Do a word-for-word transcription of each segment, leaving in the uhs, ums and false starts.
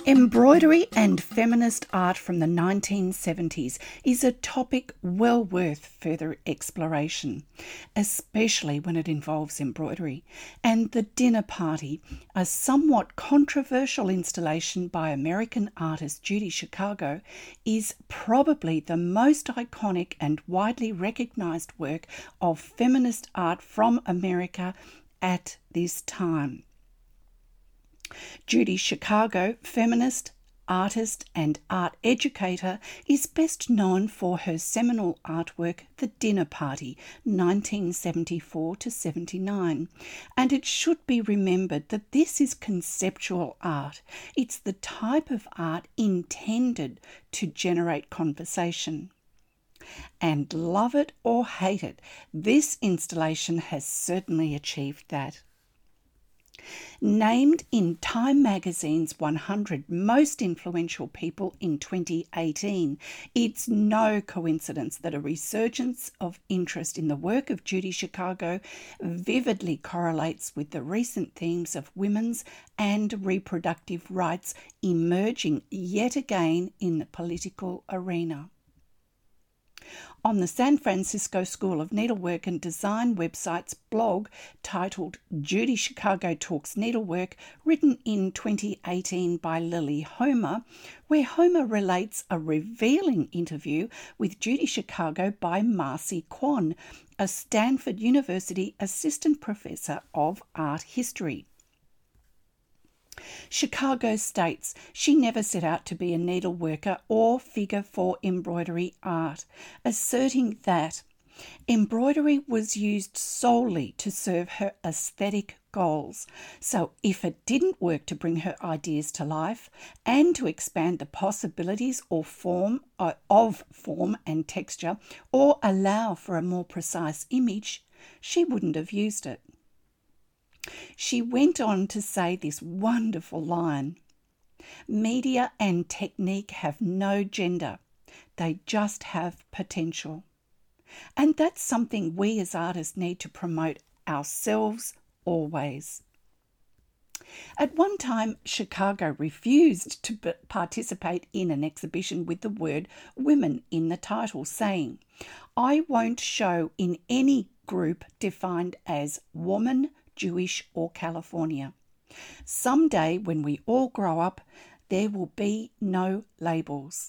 Embroidery and feminist art from the nineteen seventies is a topic well worth further exploration, especially when it involves embroidery. And The Dinner Party, a somewhat controversial installation by American artist Judy Chicago, is probably the most iconic and widely recognised work of feminist art from America at this time. Judy Chicago, feminist, artist and art educator, is best known for her seminal artwork The Dinner Party, nineteen seventy-four to seventy-nine. And it should be remembered that this is conceptual art. It's the type of art intended to generate conversation. And love it or hate it, this installation has certainly achieved that. Named in Time magazine's one hundred Most Influential People in twenty eighteen, it's no coincidence that a resurgence of interest in the work of Judy Chicago vividly correlates with the recent themes of women's and reproductive rights emerging yet again in the political arena. On the San Francisco School of Needlework and Design website's blog titled Judy Chicago Talks Needlework, written in twenty eighteen by Lily Homer, where Homer relates a revealing interview with Judy Chicago by Marcy Kwon, a Stanford University assistant professor of art history. Chicago states she never set out to be a needleworker or figure for embroidery art, asserting that embroidery was used solely to serve her aesthetic goals. So if it didn't work to bring her ideas to life and to expand the possibilities or form uh, of form and texture, or allow for a more precise image, she wouldn't have used it. She went on to say this wonderful line: "Media and technique have no gender. They just have potential." And that's something we as artists need to promote ourselves always. At one time, Chicago refused to participate in an exhibition with the word women in the title, saying, "I won't show in any group defined as woman, Jewish or California. Someday when we all grow up, there will be no labels."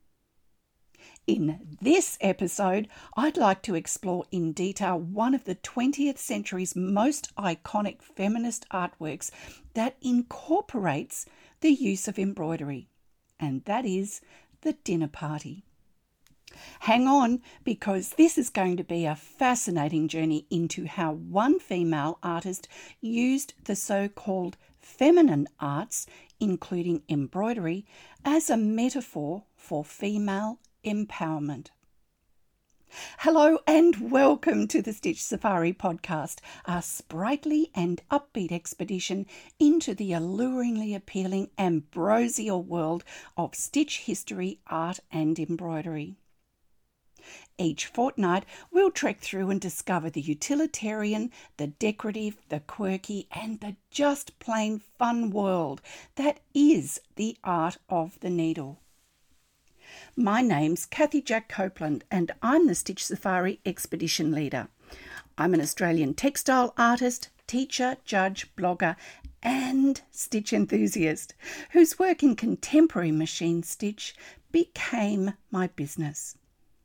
In this episode, I'd like to explore in detail one of the twentieth century's most iconic feminist artworks that incorporates the use of embroidery, and that is The Dinner Party. Hang on, because this is going to be a fascinating journey into how one female artist used the so-called feminine arts, including embroidery, as a metaphor for female empowerment. Hello and welcome to the Stitch Safari podcast, a sprightly and upbeat expedition into the alluringly appealing ambrosial world of stitch history, art and embroidery. Each fortnight, we'll trek through and discover the utilitarian, the decorative, the quirky, and the just plain fun world that is the art of the needle. My name's Kathy Jack Copeland, and I'm the Stitch Safari Expedition Leader. I'm an Australian textile artist, teacher, judge, blogger, and stitch enthusiast whose work in contemporary machine stitch became my business.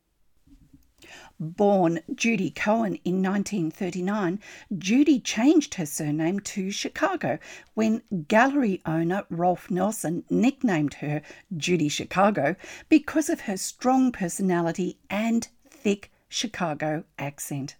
Born Judy Cohen in nineteen thirty-nine, Judy changed her surname to Chicago when gallery owner Rolf Nelson nicknamed her Judy Chicago because of her strong personality and thick Chicago accent.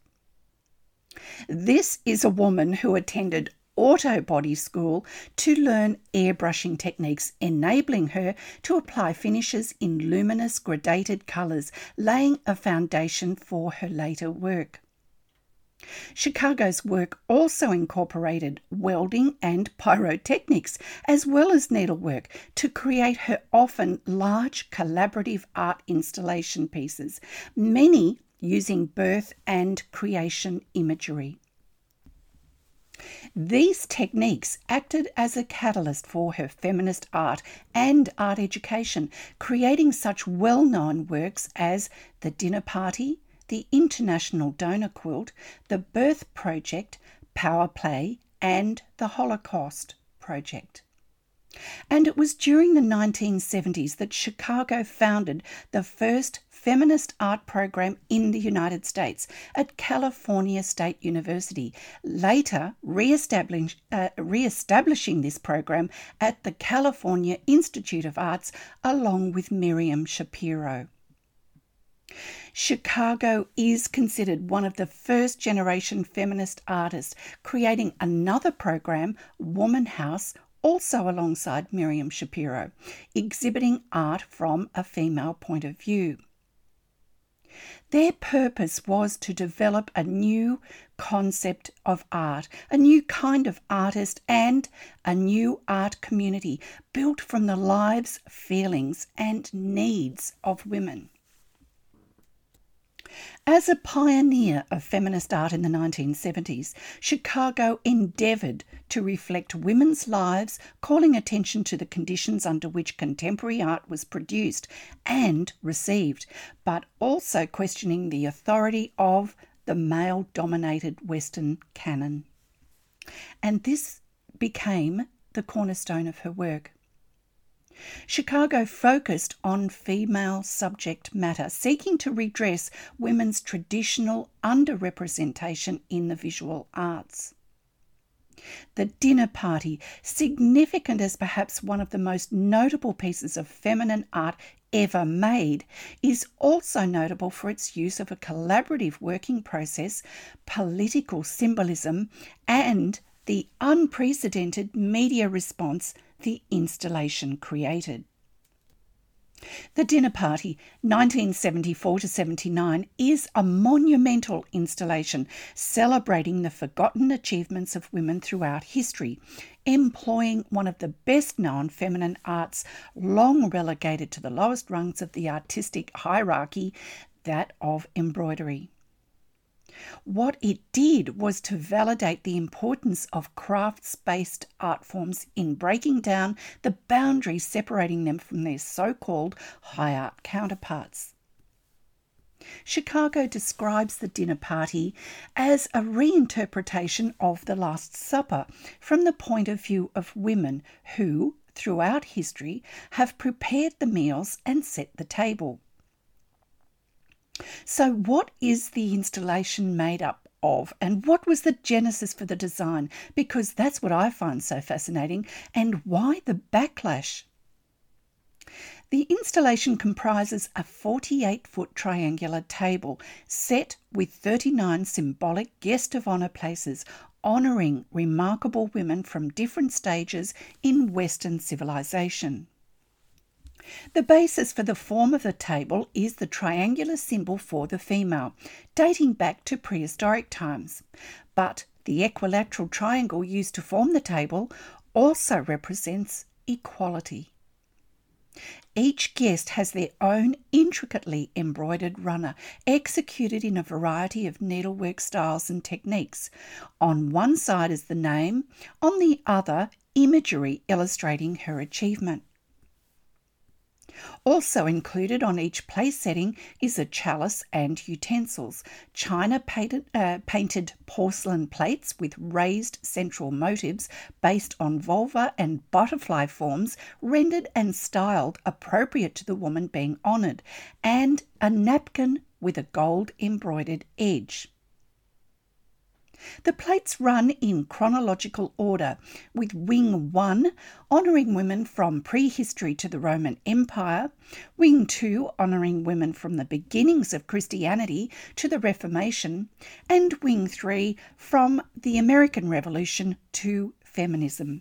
This is a woman who attended auto body school to learn airbrushing techniques, enabling her to apply finishes in luminous gradated colours, laying a foundation for her later work. Chicago's work also incorporated welding and pyrotechnics, as well as needlework, to create her often large collaborative art installation pieces, many using birth and creation imagery. These techniques acted as a catalyst for her feminist art and art education, creating such well-known works as The Dinner Party, The International Donor Quilt, The Birth Project, Power Play, and The Holocaust Project. And it was during the nineteen seventies that Chicago founded the first feminist art program in the United States at California State University, later re-establish, uh, re-establishing this program at the California Institute of Arts along with Miriam Schapiro. Chicago is considered one of the first generation feminist artists, creating another program, Woman House, also alongside Miriam Schapiro, exhibiting art from a female point of view. Their purpose was to develop a new concept of art, a new kind of artist, and a new art community built from the lives, feelings, and needs of women. As a pioneer of feminist art in the nineteen seventies, Chicago endeavoured to reflect women's lives, calling attention to the conditions under which contemporary art was produced and received, but also questioning the authority of the male-dominated Western canon. And this became the cornerstone of her work. Chicago focused on female subject matter, seeking to redress women's traditional underrepresentation in the visual arts. The Dinner Party, significant as perhaps one of the most notable pieces of feminine art ever made, is also notable for its use of a collaborative working process, political symbolism, and the unprecedented media response the installation created. The Dinner Party, nineteen seventy-four to seventy-nine, is a monumental installation celebrating the forgotten achievements of women throughout history, employing one of the best-known feminine arts long relegated to the lowest rungs of the artistic hierarchy, that of embroidery. What it did was to validate the importance of crafts-based art forms in breaking down the boundaries separating them from their so-called high art counterparts. Chicago describes the Dinner Party as a reinterpretation of the Last Supper from the point of view of women who, throughout history, have prepared the meals and set the table. So what is the installation made up of, and what was the genesis for the design? Because that's what I find so fascinating, and why the backlash? The installation comprises a forty-eight foot triangular table set with thirty-nine symbolic guest of honour places, honouring remarkable women from different stages in Western civilization. The basis for the form of the table is the triangular symbol for the female, dating back to prehistoric times. But the equilateral triangle used to form the table also represents equality. Each guest has their own intricately embroidered runner, executed in a variety of needlework styles and techniques. On one side is the name, on the other, imagery illustrating her achievement. Also included on each place setting is a chalice and utensils, china painted, uh, painted porcelain plates with raised central motifs based on vulva and butterfly forms rendered and styled appropriate to the woman being honoured, and a napkin with a gold embroidered edge. The plates run in chronological order, with Wing one honouring women from prehistory to the Roman Empire, Wing two honouring women from the beginnings of Christianity to the Reformation, and Wing three from the American Revolution to feminism.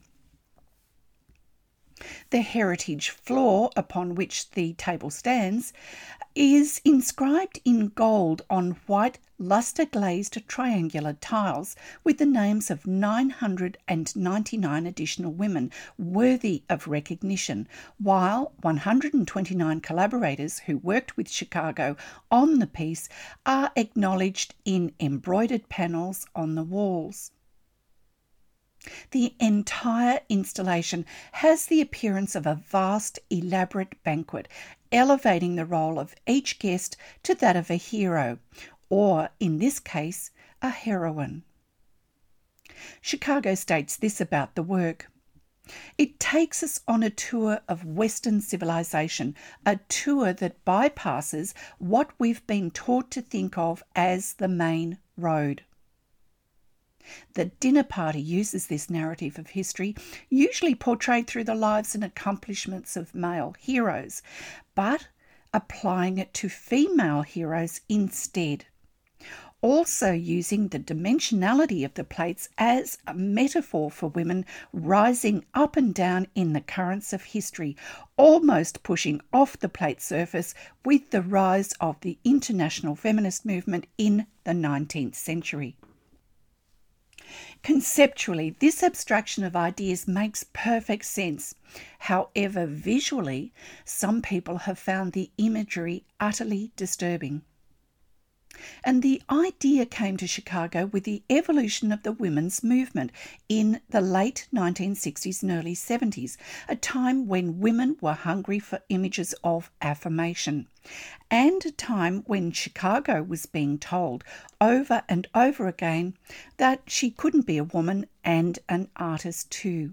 The heritage floor upon which the table stands is inscribed in gold on white lustre-glazed triangular tiles with the names of nine hundred ninety-nine additional women worthy of recognition, while one hundred twenty-nine collaborators who worked with Chicago on the piece are acknowledged in embroidered panels on the walls. The entire installation has the appearance of a vast, elaborate banquet, elevating the role of each guest to that of a hero, or, in this case, a heroine. Chicago states this about the work: "It takes us on a tour of Western civilization, a tour that bypasses what we've been taught to think of as the main road." The dinner party uses this narrative of history, usually portrayed through the lives and accomplishments of male heroes, but applying it to female heroes instead. Also using the dimensionality of the plates as a metaphor for women rising up and down in the currents of history, almost pushing off the plate surface with the rise of the international feminist movement in the nineteenth century. Conceptually, this abstraction of ideas makes perfect sense. However, visually, some people have found the imagery utterly disturbing. And the idea came to Chicago with the evolution of the women's movement in the late nineteen sixties and early seventies, a time when women were hungry for images of affirmation, and a time when Chicago was being told over and over again that she couldn't be a woman and an artist too.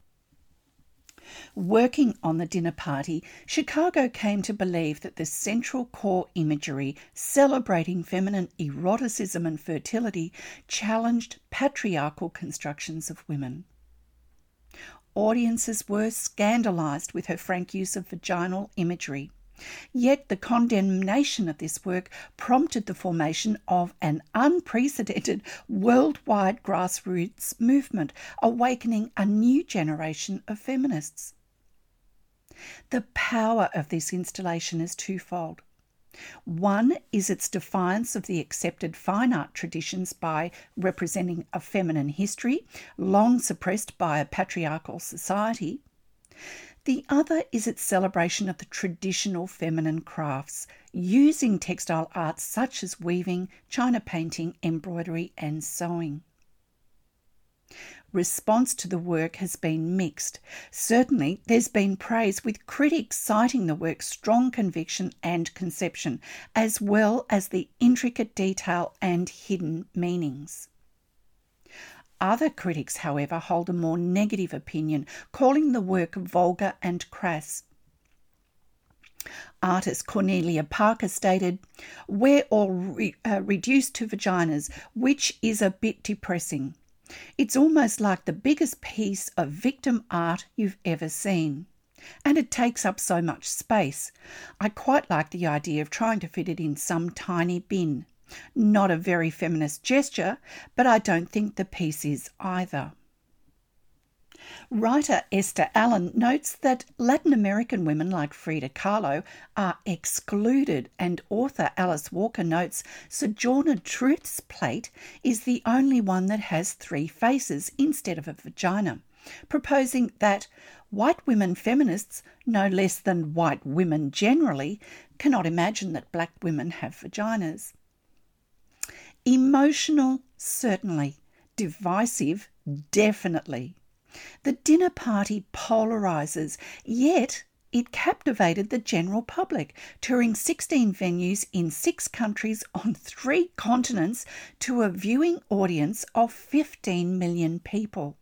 Working on the dinner party, Chicago came to believe that the central core imagery celebrating feminine eroticism and fertility challenged patriarchal constructions of women. Audiences were scandalised with her frank use of vaginal imagery. Yet the condemnation of this work prompted the formation of an unprecedented worldwide grassroots movement, awakening a new generation of feminists. The power of this installation is twofold. One is its defiance of the accepted fine art traditions by representing a feminine history, long suppressed by a patriarchal society. The other is its celebration of the traditional feminine crafts, using textile arts such as weaving, china painting, embroidery and sewing. Response to the work has been mixed. Certainly, there's been praise, with critics citing the work's strong conviction and conception, as well as the intricate detail and hidden meanings. Other critics, however, hold a more negative opinion, calling the work vulgar and crass. Artist Cornelia Parker stated, "We're all re- uh, reduced to vaginas, which is a bit depressing. It's almost like the biggest piece of victim art you've ever seen. And it takes up so much space. I quite like the idea of trying to fit it in some tiny bin. Not a very feminist gesture, but I don't think the piece is either." Writer Esther Allen notes that Latin American women like Frida Kahlo are excluded, and author Alice Walker notes Sojourner Truth's plate is the only one that has three faces instead of a vagina, proposing that white women feminists, no less than white women generally, cannot imagine that black women have vaginas. Emotional, certainly. Divisive, definitely. The dinner party polarises, yet it captivated the general public, touring sixteen venues in six countries on three continents to a viewing audience of fifteen million people.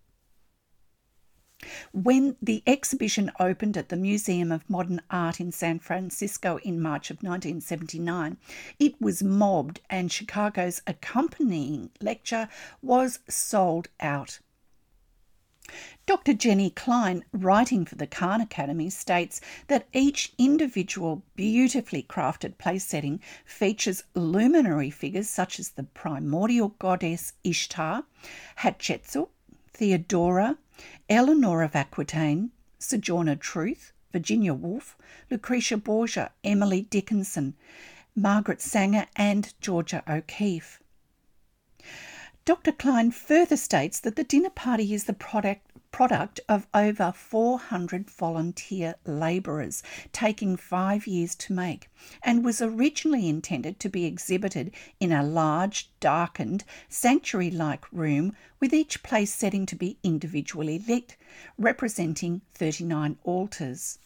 When the exhibition opened at the Museum of Modern Art in San Francisco in March of nineteen seventy-nine, it was mobbed, and Chicago's accompanying lecture was sold out. Doctor Jenny Klein, writing for the Khan Academy, states that each individual beautifully crafted place setting features luminary figures such as the primordial goddess Ishtar, Hatshepsut, Theodora, Eleanor of Aquitaine, Sojourner Truth, Virginia Woolf, Lucretia Borgia, Emily Dickinson, Margaret Sanger and Georgia O'Keeffe. Doctor Klein further states that the dinner party is the product product of over four hundred volunteer labourers, taking five years to make, and was originally intended to be exhibited in a large, darkened, sanctuary-like room with each place setting to be individually lit, representing thirty-nine altars.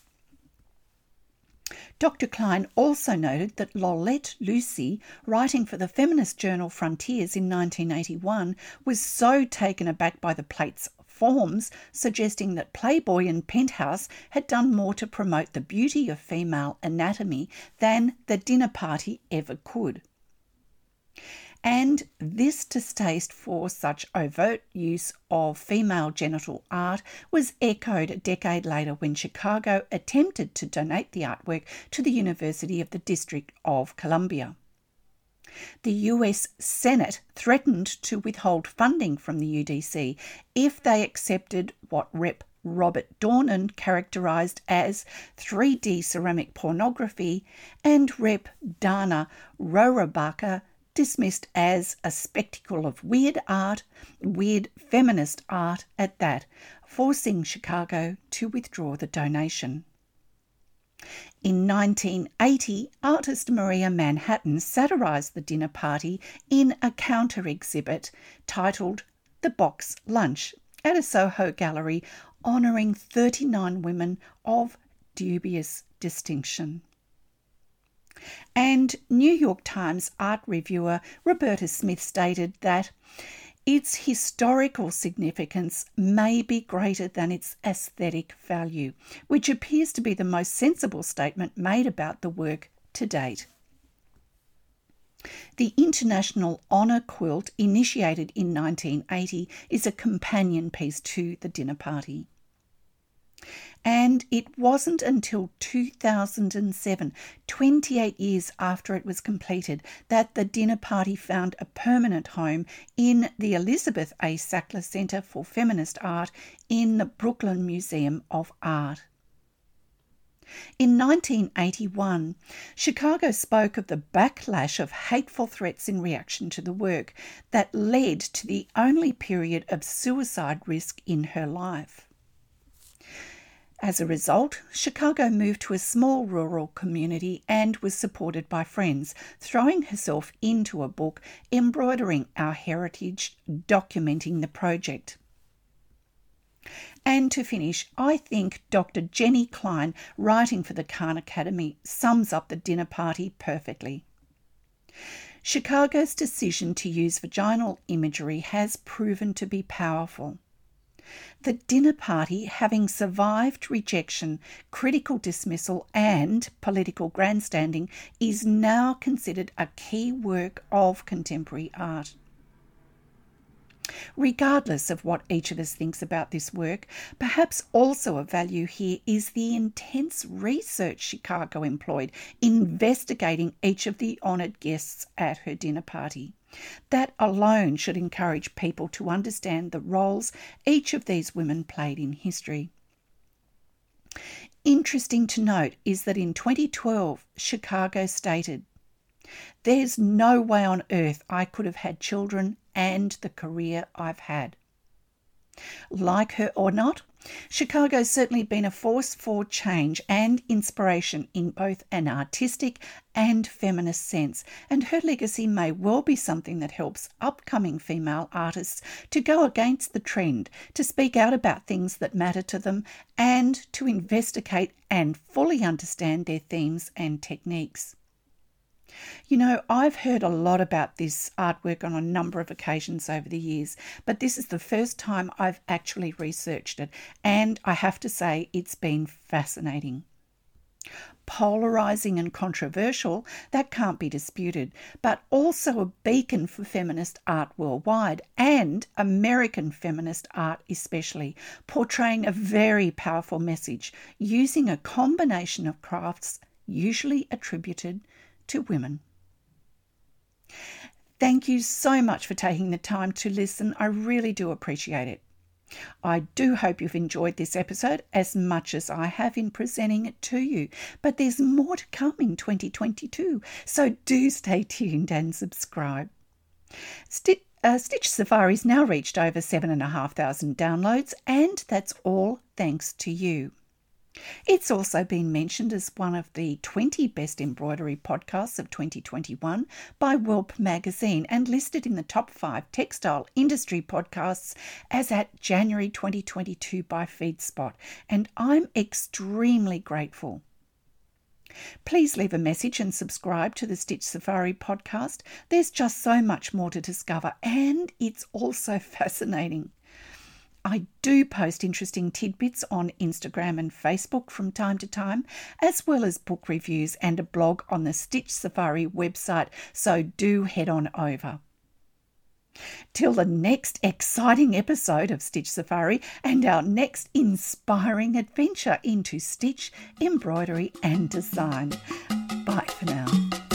Doctor Klein also noted that Lolette Lucy, writing for the feminist journal Frontiers in nineteen eighty-one, was so taken aback by the plate's forms, suggesting that Playboy and Penthouse had done more to promote the beauty of female anatomy than the dinner party ever could. And this distaste for such overt use of female genital art was echoed a decade later when Chicago attempted to donate the artwork to the University of the District of Columbia. The U S Senate threatened to withhold funding from the U D C if they accepted what Representative Robert Dornan characterised as three D ceramic pornography, and Representative Dana Rohrabacher dismissed as a spectacle of weird art, weird feminist art at that, forcing Chicago to withdraw the donation. In nineteen eighty, artist Maria Manhattan satirised the dinner party in a counter-exhibit titled The Box Lunch at a Soho gallery, honouring thirty-nine women of dubious distinction. And New York Times art reviewer Roberta Smith stated that its historical significance may be greater than its aesthetic value, which appears to be the most sensible statement made about the work to date. The International Honour Quilt, initiated in nineteen eighty, is a companion piece to the dinner party. And it wasn't until two thousand seven, twenty-eight years after it was completed, that the dinner party found a permanent home in the Elizabeth A. Sackler Center for Feminist Art in the Brooklyn Museum of Art. In nineteen eighty-one, Chicago spoke of the backlash of hateful threats in reaction to the work that led to the only period of suicide risk in her life. As a result, Chicago moved to a small rural community and was supported by friends, throwing herself into a book, Embroidering Our Heritage, documenting the project. And to finish, I think Doctor Jenny Klein, writing for the Khan Academy, sums up the dinner party perfectly. Chicago's decision to use vaginal imagery has proven to be powerful. The dinner party, having survived rejection, critical dismissal and political grandstanding, is now considered a key work of contemporary art. Regardless of what each of us thinks about this work, perhaps also of value here is the intense research Chicago employed investigating each of the honoured guests at her dinner party. That alone should encourage people to understand the roles each of these women played in history. Interesting to note is that in twenty twelve, Chicago stated, "There's no way on earth I could have had children and the career I've had." Like her or not, Chicago's certainly been a force for change and inspiration in both an artistic and feminist sense, and her legacy may well be something that helps upcoming female artists to go against the trend, to speak out about things that matter to them, and to investigate and fully understand their themes and techniques. You know, I've heard a lot about this artwork on a number of occasions over the years, but this is the first time I've actually researched it, and I have to say it's been fascinating. Polarising and controversial, that can't be disputed, but also a beacon for feminist art worldwide, and American feminist art especially, portraying a very powerful message, using a combination of crafts usually attributed to women. Thank you so much for taking the time to listen. I really do appreciate it. I do hope you've enjoyed this episode as much as I have in presenting it to you, but there's more to come in twenty twenty-two, so do stay tuned and subscribe. St- Uh, Stitch Safari's now reached over seven and a half thousand downloads, and that's all thanks to you. It's also been mentioned as one of the twenty best embroidery podcasts of twenty twenty-one by Whelp magazine and listed in the top five textile industry podcasts as at January twenty twenty-two by FeedSpot, and I'm extremely grateful. Please leave a message and subscribe to the Stitch Safari podcast. There's just so much more to discover, and it's also fascinating. I do post interesting tidbits on Instagram and Facebook from time to time, as well as book reviews and a blog on the Stitch Safari website, so do head on over. Till the next exciting episode of Stitch Safari and our next inspiring adventure into stitch, embroidery and design. Bye for now.